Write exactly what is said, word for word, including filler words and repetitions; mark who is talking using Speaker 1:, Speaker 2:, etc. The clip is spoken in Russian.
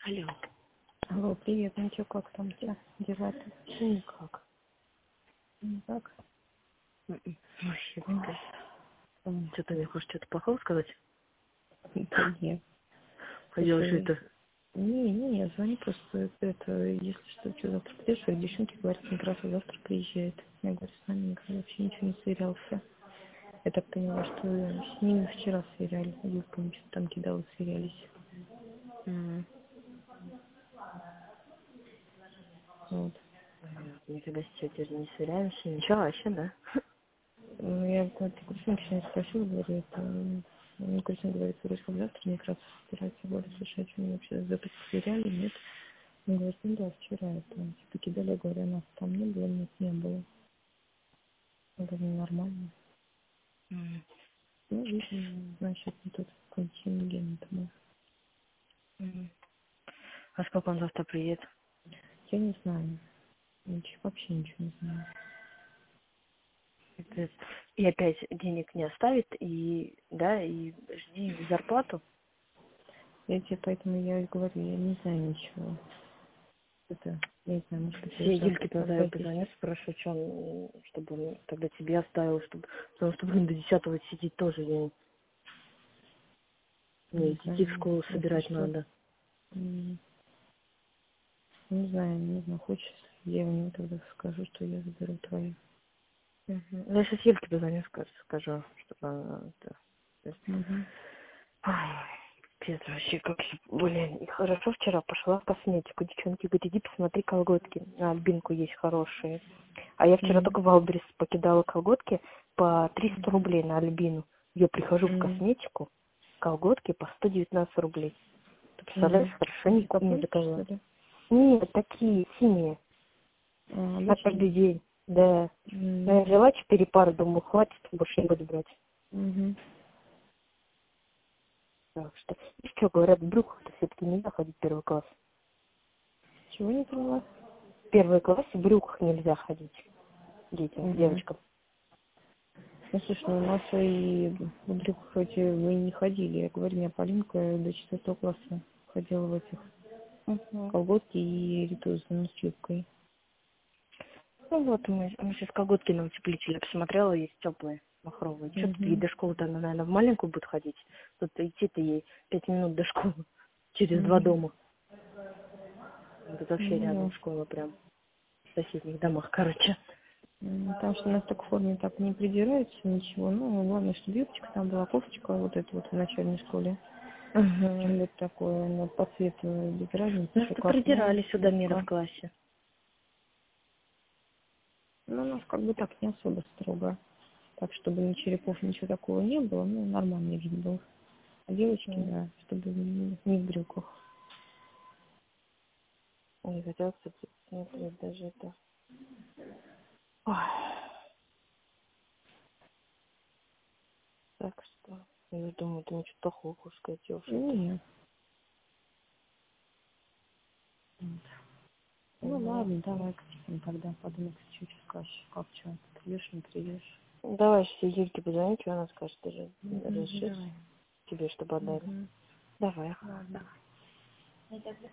Speaker 1: Алло.
Speaker 2: Алло, привет, ну чё, как там у тебя дела-то?
Speaker 1: Да никак.
Speaker 2: Никак?
Speaker 1: М-м. Вообще
Speaker 2: Ой,
Speaker 1: такая.
Speaker 2: ой,
Speaker 1: Что ты мне хочешь что-то плохого сказать?
Speaker 2: да нет.
Speaker 1: Поделаешь
Speaker 2: Слушай,
Speaker 1: это.
Speaker 2: не, не, я звоню просто, это, если что, что завтра придешь, а девчонки говорят, Некрасов завтра приезжает. Я говорю, с нами никогда вообще ничего не сверялся. Я так поняла, что с ними вчера сверяли, Юльками что-то там кидала, сверялись.
Speaker 1: М.
Speaker 2: Вот.
Speaker 1: Никогда сейчас теперь не сверяемся. Ничего вообще, да?
Speaker 2: Ну, я вот Кристина сегодня спросила, говорю, это, ну, Кристина говорит, вроде как завтра Некрасов собирается, я говорю, слушай, а что мы вообще за сверяли, нет? Он говорит, ну да, вчера это, типа, кидали, я говорю, нас там не было, нет, не было. Я говорю, ну, нормально.
Speaker 1: М.
Speaker 2: Ну, видимо, значит, не тот контингент был.
Speaker 1: М. А сколько он завтра приедет?
Speaker 2: Я не знаю, ничего, вообще ничего не знаю.
Speaker 1: Это- И опять денег не оставит, и, да, и жди зарплату.
Speaker 2: Я тебе поэтому я и говорю, я не знаю ничего. Это, я не знаю, может быть, я
Speaker 1: Все
Speaker 2: завтра
Speaker 1: Юльке позову,
Speaker 2: опять
Speaker 1: позвоню,
Speaker 2: здесь.
Speaker 1: спрошу, что он, чтобы он тогда тебе оставил, чтобы, потому что, блин, до десятого сидеть тоже, я, мне
Speaker 2: Не
Speaker 1: детей в
Speaker 2: знаю,
Speaker 1: школу
Speaker 2: если
Speaker 1: собирать
Speaker 2: что,
Speaker 1: надо.
Speaker 2: м, не знаю, не знаю, хочешь, я ему тогда скажу, что я заберу твои.
Speaker 1: Мгм. Ну, я сейчас Юльке позвоню, скажу, скажу, чтобы она... это, то есть,
Speaker 2: Угу.
Speaker 1: ай, пипец, вообще, как же, блин, и хорошо вчера пошла в косметику, девчонки говорят, иди посмотри колготки, на Альбинку есть хорошие. А я вчера только в Валберес покидала колготки по триста
Speaker 2: Угу.
Speaker 1: рублей на Альбину. Я прихожу в
Speaker 2: Угу.
Speaker 1: косметику, колготки по сто девятнадцать рублей. Ты представляешь,
Speaker 2: Угу.
Speaker 1: хорошо не, ку- не
Speaker 2: Копольки,
Speaker 1: заказала.
Speaker 2: что ли?
Speaker 1: Нет, такие, синие,
Speaker 2: А,
Speaker 1: на
Speaker 2: обычные?
Speaker 1: каждый день, да. Но я взяла четыре пары, думаю, хватит, больше не буду брать.
Speaker 2: Угу.
Speaker 1: Так что, и что, говорят, в брюках-то все-таки нельзя ходить в первый класс.
Speaker 2: Чего не поняла?
Speaker 1: В первый класс в брюках нельзя ходить детям,
Speaker 2: Угу.
Speaker 1: девочкам.
Speaker 2: Ну, слушай, ну, у нас и в брюках хоть мы не ходили. Я говорю, у меня Полинка до четвертого класса ходила в этих
Speaker 1: Угу.
Speaker 2: колготки и ритузы, ну, с юбкой.
Speaker 1: Ну вот, мы, мы сейчас колготки на утеплителе посмотрела, есть теплые, махровые. Что-то ей
Speaker 2: Угу.
Speaker 1: до школы-то она, наверное, в маленькую будет ходить. Тут идти-то ей пять минут до школы, через два
Speaker 2: Угу.
Speaker 1: дома. Тут вообще
Speaker 2: Ну,
Speaker 1: рядом
Speaker 2: да.
Speaker 1: школа прям, в соседних домах, короче.
Speaker 2: М, Потому что у нас так в форме так не придираются, ничего. Ну, главное, чтобы юбочка там была, кофточка, вот эта вот в начальной школе.
Speaker 1: Угу.
Speaker 2: Что-нибудь такое, ну, по цвету без разницы, что
Speaker 1: Нас-то
Speaker 2: как, ну,
Speaker 1: придирали сюда мера в
Speaker 2: юбка.
Speaker 1: классе.
Speaker 2: Ну, у нас как бы так не особо строго. Так, чтобы ни черепов, ничего такого не было, ну, нормальный вид был. А девочки,
Speaker 1: М.
Speaker 2: да, чтобы не, не в брюках.
Speaker 1: Не хотела, кстати, смотреть даже это. Ой. Так что, я думаю, ты ничего плохого хочешь сказать, девушке-то.
Speaker 2: Нет. Ну
Speaker 1: Угу.
Speaker 2: ладно, давай к тебе тогда подумай, чуть-чуть скажешь, как что, придешь, не придешь.
Speaker 1: Давай все Юльке позвонить, и она скажет, ты же
Speaker 2: Угу,
Speaker 1: разрешишь
Speaker 2: давай.
Speaker 1: тебе, чтобы отдали.
Speaker 2: Угу.
Speaker 1: Давай.
Speaker 2: Ладно.